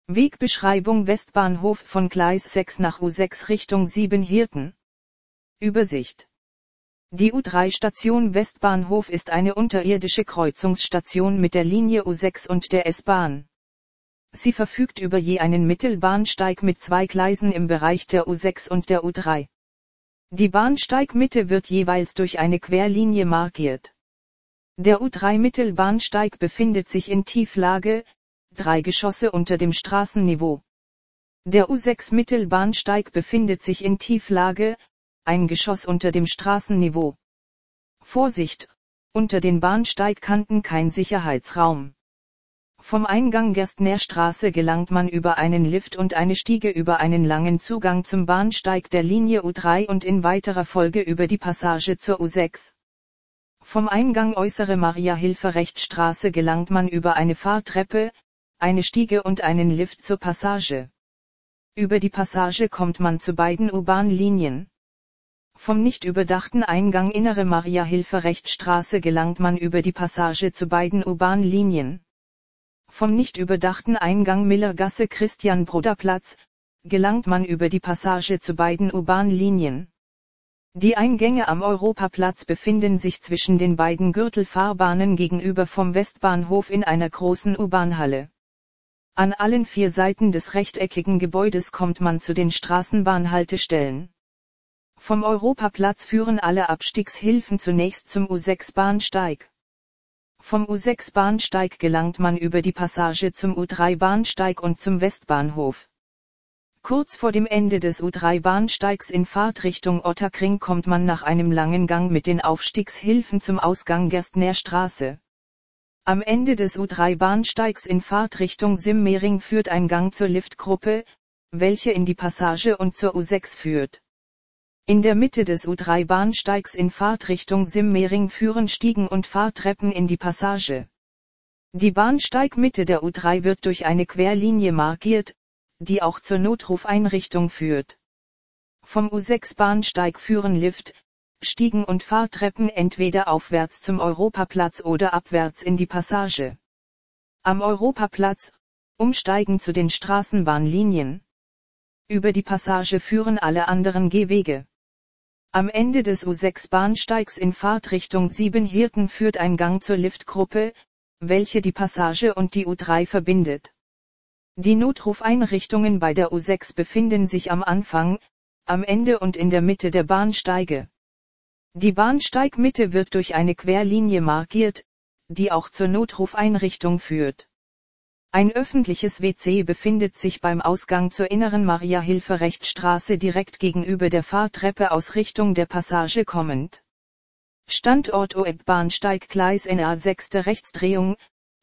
Wegbeschreibung Westbahnhof von Gleis 6 nach U6 Richtung 7 Hirten. Übersicht. Die U3-Station Westbahnhof ist eine unterirdische Kreuzungsstation mit der Linie U6 und der S-Bahn. Sie verfügt über je einen Mittelbahnsteig mit 2 Gleisen im Bereich der U6 und der U3. Die Bahnsteigmitte wird jeweils durch eine Querlinie markiert. Der U3-Mittelbahnsteig befindet sich in Tieflage, 3 Geschosse unter dem Straßenniveau. Der U6-Mittelbahnsteig befindet sich in Tieflage, 1 Geschoss unter dem Straßenniveau. Vorsicht, unter den Bahnsteigkanten kein Sicherheitsraum. Vom Eingang Gerstner Straße gelangt man über einen Lift und eine Stiege über einen langen Zugang zum Bahnsteig der Linie U3 und in weiterer Folge über die Passage zur U6. Vom Eingang Äußere Maria-Hilfer-Recht-Straße gelangt man über eine Fahrtreppe, eine Stiege und einen Lift zur Passage. Über die Passage kommt man zu beiden U-Bahn-Linien. Vom nicht überdachten Eingang Innere Maria-Hilfer-Recht-Straße gelangt man über die Passage zu beiden U-Bahn-Linien. Vom nicht überdachten Eingang Millergasse Christian-Broder-Platz gelangt man über die Passage zu beiden U-Bahn-Linien. Die Eingänge am Europaplatz befinden sich zwischen den beiden Gürtelfahrbahnen gegenüber vom Westbahnhof in einer großen U-Bahn-Halle. An allen 4 Seiten des rechteckigen Gebäudes kommt man zu den Straßenbahnhaltestellen. Vom Europaplatz führen alle Abstiegshilfen zunächst zum U6-Bahnsteig. Vom U6-Bahnsteig gelangt man über die Passage zum U3-Bahnsteig und zum Westbahnhof. Kurz vor dem Ende des U3-Bahnsteigs in Fahrtrichtung Ottakring kommt man nach einem langen Gang mit den Aufstiegshilfen zum Ausgang Gerstner Straße. Am Ende des U3-Bahnsteigs in Fahrtrichtung Simmering führt ein Gang zur Liftgruppe, welche in die Passage und zur U6 führt. In der Mitte des U3-Bahnsteigs in Fahrtrichtung Simmering führen Stiegen und Fahrtreppen in die Passage. Die Bahnsteigmitte der U3 wird durch eine Querlinie markiert, die auch zur Notrufeinrichtung führt. Vom U6-Bahnsteig führen Lift, Stiegen und Fahrtreppen entweder aufwärts zum Europaplatz oder abwärts in die Passage. Am Europaplatz, umsteigen zu den Straßenbahnlinien. Über die Passage führen alle anderen Gehwege. Am Ende des U6-Bahnsteigs in Fahrtrichtung 7 Hirten führt ein Gang zur Liftgruppe, welche die Passage und die U3 verbindet. Die Notrufeinrichtungen bei der U6 befinden sich am Anfang, am Ende und in der Mitte der Bahnsteige. Die Bahnsteigmitte wird durch eine Querlinie markiert, die auch zur Notrufeinrichtung führt. Ein öffentliches WC befindet sich beim Ausgang zur Inneren Maria-Hilfer-Recht-Straße direkt gegenüber der Fahrtreppe aus Richtung der Passage kommend. Standort OEB-Bahnsteig Gleis NA 6. Rechtsdrehung,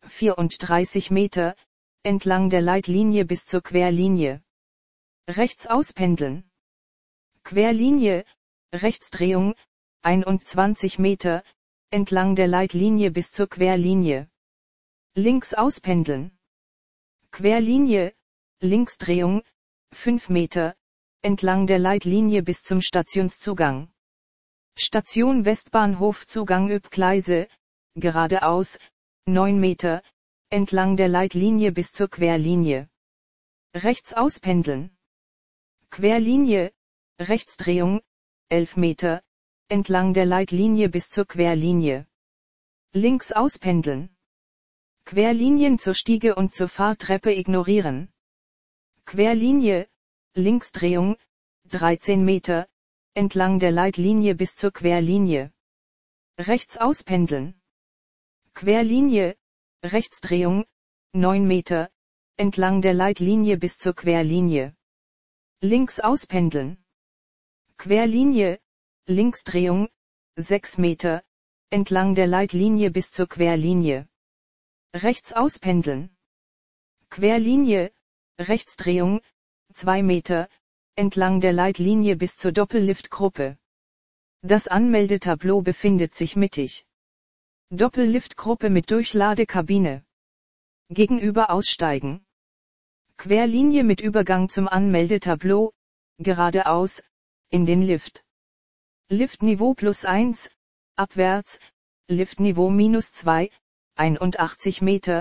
34 Meter, entlang der Leitlinie bis zur Querlinie. Rechts auspendeln. Querlinie, Rechtsdrehung, 21 Meter, entlang der Leitlinie bis zur Querlinie. Links auspendeln. Querlinie, Linksdrehung, 5 Meter, entlang der Leitlinie bis zum Stationszugang. Station Westbahnhof Zugang ÖB-Gleise, geradeaus, 9 Meter, entlang der Leitlinie bis zur Querlinie. Rechts auspendeln. Querlinie, Rechtsdrehung, 11 Meter, entlang der Leitlinie bis zur Querlinie. Links auspendeln. Querlinien zur Stiege und zur Fahrtreppe ignorieren. Querlinie, Linksdrehung, 13 Meter, entlang der Leitlinie bis zur Querlinie. Rechts auspendeln. Querlinie, Rechtsdrehung, 9 Meter, entlang der Leitlinie bis zur Querlinie. Links auspendeln. Querlinie, Linksdrehung, 6 Meter, entlang der Leitlinie bis zur Querlinie. Rechts auspendeln. Querlinie, Rechtsdrehung, 2 Meter, entlang der Leitlinie bis zur Doppelliftgruppe. Das Anmeldetableau befindet sich mittig. Doppelliftgruppe mit Durchladekabine. Gegenüber aussteigen. Querlinie mit Übergang zum Anmeldetableau, geradeaus, in den Lift. Liftniveau +1, abwärts, Liftniveau -2, 81 Meter,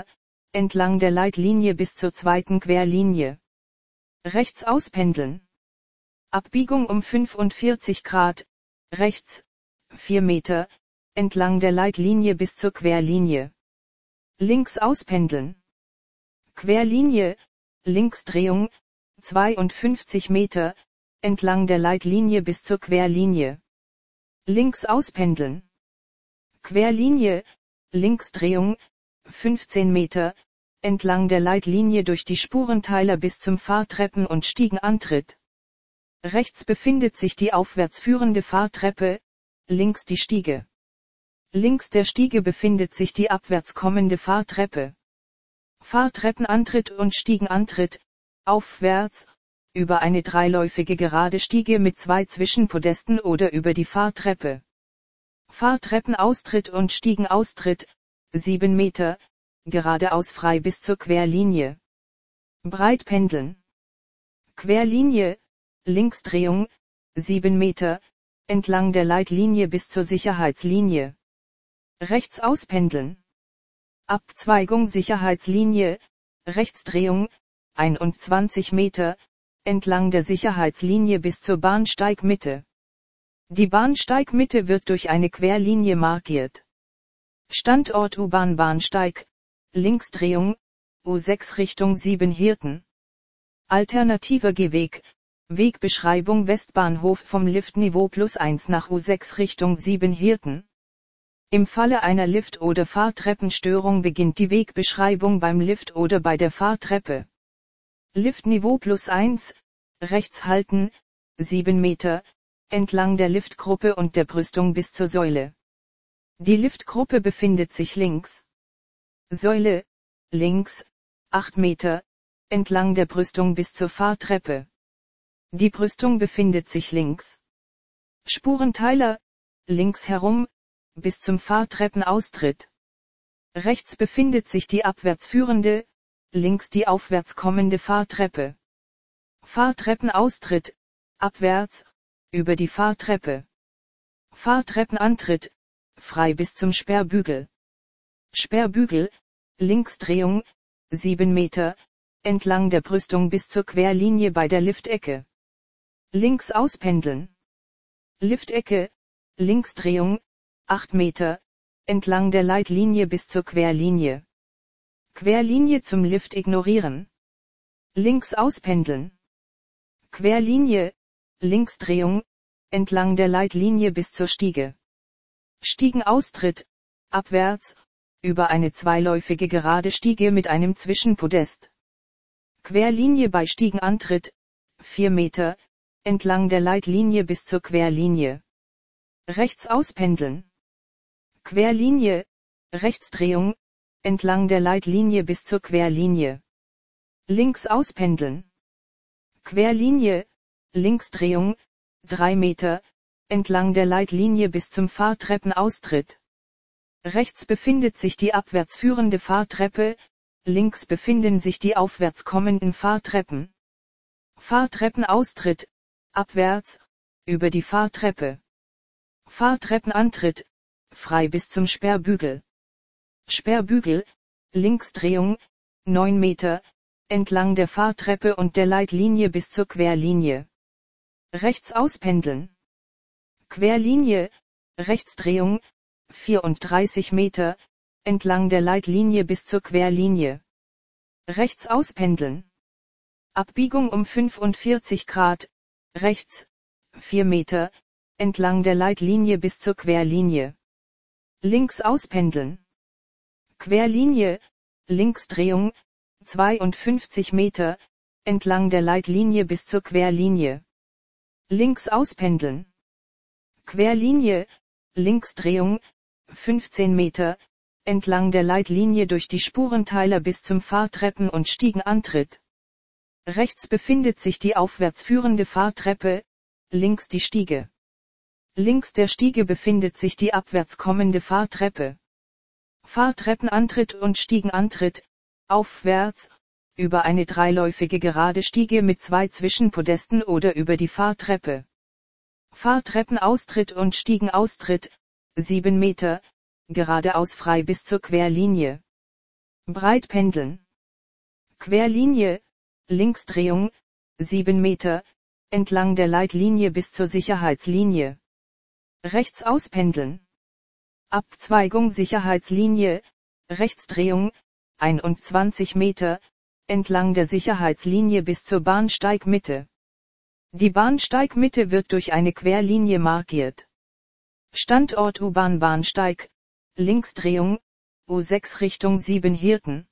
entlang der Leitlinie bis zur zweiten Querlinie. Rechts auspendeln. Abbiegung um 45 Grad, rechts, 4 Meter, entlang der Leitlinie bis zur Querlinie. Links auspendeln. Querlinie, Linksdrehung, 52 Meter, entlang der Leitlinie bis zur Querlinie. Links auspendeln. Querlinie, Linksdrehung, 15 Meter, entlang der Leitlinie durch die Spurenteiler bis zum Fahrtreppen- und Stiegenantritt. Rechts befindet sich die aufwärts führende Fahrtreppe, links die Stiege. Links der Stiege befindet sich die abwärts kommende Fahrtreppe. Fahrtreppenantritt und Stiegenantritt, aufwärts, über eine dreiläufige gerade Stiege mit 2 Zwischenpodesten oder über die Fahrtreppe. Fahrtreppenaustritt und Stiegenaustritt, 7 Meter, geradeaus frei bis zur Querlinie. Breit pendeln. Querlinie, Linksdrehung, 7 Meter, entlang der Leitlinie bis zur Sicherheitslinie. Rechts auspendeln. Abzweigung Sicherheitslinie, Rechtsdrehung, 21 Meter, entlang der Sicherheitslinie bis zur Bahnsteigmitte. Die Bahnsteigmitte wird durch eine Querlinie markiert. Standort U-Bahn-Bahnsteig, Linksdrehung, U6 Richtung Siebenhirten. Alternativer Gehweg, Wegbeschreibung Westbahnhof vom Liftniveau +1 nach U6 Richtung Siebenhirten. Im Falle einer Lift- oder Fahrtreppenstörung beginnt die Wegbeschreibung beim Lift oder bei der Fahrtreppe. Liftniveau +1, rechts halten, 7 Meter, entlang der Liftgruppe und der Brüstung bis zur Säule. Die Liftgruppe befindet sich links. Säule, links, 8 Meter, entlang der Brüstung bis zur Fahrtreppe. Die Brüstung befindet sich links. Spurenteiler, links herum, bis zum Fahrtreppenaustritt. Rechts befindet sich die abwärts führende, links die aufwärts kommende Fahrtreppe. Fahrtreppenaustritt, abwärts, über die Fahrtreppe. Fahrtreppenantritt, frei bis zum Sperrbügel. Sperrbügel, Linksdrehung, 7 Meter, entlang der Brüstung bis zur Querlinie bei der Liftecke. Links auspendeln. Liftecke, Linksdrehung, 8 Meter, entlang der Leitlinie bis zur Querlinie. Querlinie zum Lift ignorieren. Links auspendeln. Querlinie, Linksdrehung, entlang der Leitlinie bis zur Stiege. Stiegenaustritt, abwärts, über eine zweiläufige gerade Stiege mit einem Zwischenpodest. Querlinie bei Stiegenantritt, 4 Meter, entlang der Leitlinie bis zur Querlinie. Rechts auspendeln. Querlinie, Rechtsdrehung, entlang der Leitlinie bis zur Querlinie. Links auspendeln. Querlinie, Linksdrehung, 3 Meter, entlang der Leitlinie bis zum Fahrtreppenaustritt. Rechts befindet sich die abwärts führende Fahrtreppe, links befinden sich die aufwärts kommenden Fahrtreppen. Fahrtreppenaustritt, abwärts, über die Fahrtreppe. Fahrtreppenantritt, frei bis zum Sperrbügel. Sperrbügel, Linksdrehung, 9 Meter, entlang der Fahrtreppe und der Leitlinie bis zur Querlinie. Rechts auspendeln. Querlinie, Rechtsdrehung, 34 Meter, entlang der Leitlinie bis zur Querlinie. Rechts auspendeln. Abbiegung um 45 Grad, rechts, 4 Meter, entlang der Leitlinie bis zur Querlinie. Links auspendeln. Querlinie, Linksdrehung, 52 Meter, entlang der Leitlinie bis zur Querlinie. Links auspendeln. Querlinie, Linksdrehung, 15 Meter, entlang der Leitlinie durch die Spurenteiler bis zum Fahrtreppen- und Stiegenantritt. Rechts befindet sich die aufwärts führende Fahrtreppe, links die Stiege. Links der Stiege befindet sich die abwärts kommende Fahrtreppe. Fahrtreppenantritt und Stiegenantritt, aufwärts, über eine dreiläufige gerade Stiege mit 2 Zwischenpodesten oder über die Fahrtreppe. Fahrtreppenaustritt und Stiegenaustritt, 7 Meter, geradeaus frei bis zur Querlinie. Breit pendeln. Querlinie, Linksdrehung, 7 Meter, entlang der Leitlinie bis zur Sicherheitslinie. Rechts auspendeln. Abzweigung Sicherheitslinie, Rechtsdrehung, 21 Meter, entlang der Sicherheitslinie bis zur Bahnsteigmitte. Die Bahnsteigmitte wird durch eine Querlinie markiert. Standort U-Bahn Bahnsteig, Linksdrehung, U6 Richtung Siebenhirten.